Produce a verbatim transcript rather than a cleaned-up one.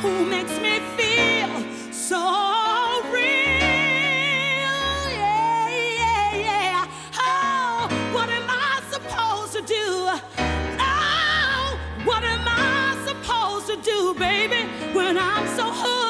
who makes me feel so real. Yeah, yeah, yeah. Oh, what am I supposed to do? Oh, what am I supposed to do, baby, when I'm so hooked?